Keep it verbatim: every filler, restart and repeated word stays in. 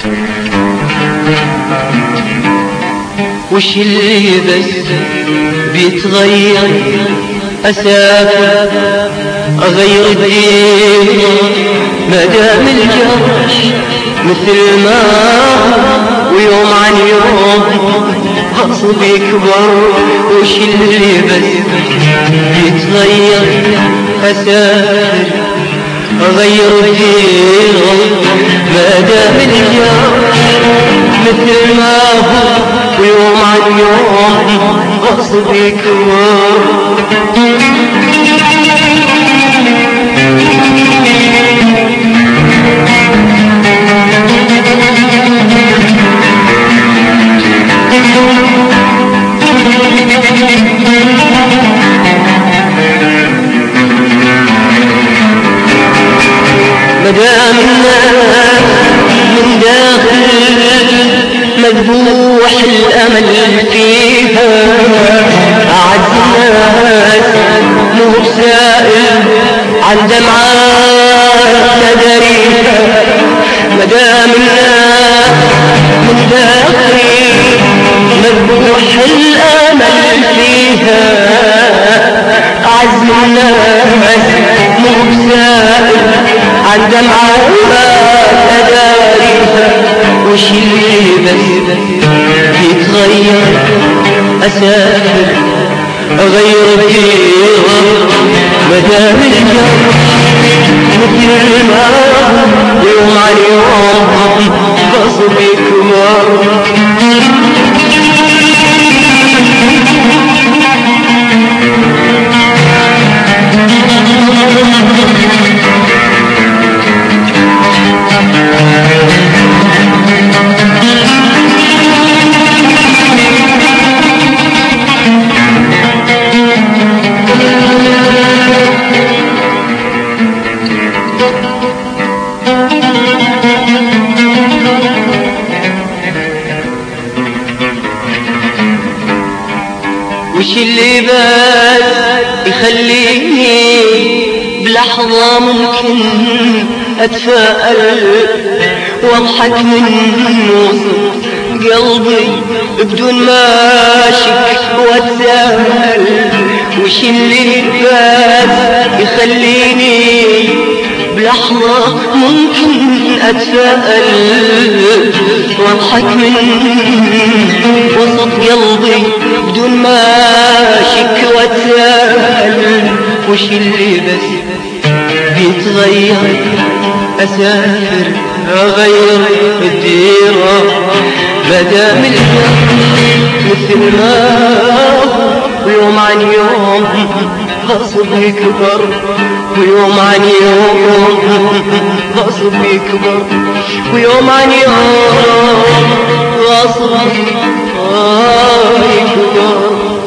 وش اللي بس بيتغير؟ أسافر أغير الدين ما دام الجرح مثل ما ويوم عن يوم غصب يكبر. وش اللي بس بيتغير؟ أسافر أغير الدين ما دام الجرح مثل ما هو ويوم عن يوم غصب يكبر. مدام الناس من داخل مذبوح الأمل فيها، أعز الناس مو بسائل عن دمعات تدريها. مدام الناس من داخل مذبوح الأمل فيها، أعز الناس مو بسائل عن دمعات تداريها. وش اللي بس بيتغير؟ أسافر أغير الديرة مدام الجرح مثل ما يوم عن يوم غصب يكبر. وش اللي بس يخليني بلحظة ممكن أتفائل واضحك من وسط قلبي بدون ما أشك وأتساءل؟ وش اللي بس يخليني بلحظة ممكن أتفائل واضحك من وسط قلبي بدون ما أشك وأتساءل؟ وش اللي بس بيتغير؟ أسافر أغير الديرة مدام الجرح مثل ما ويوم عن يوم غصب يكبر. ويوم عن يوم غصب يكبر. ويوم عن يوم غصب يكبر.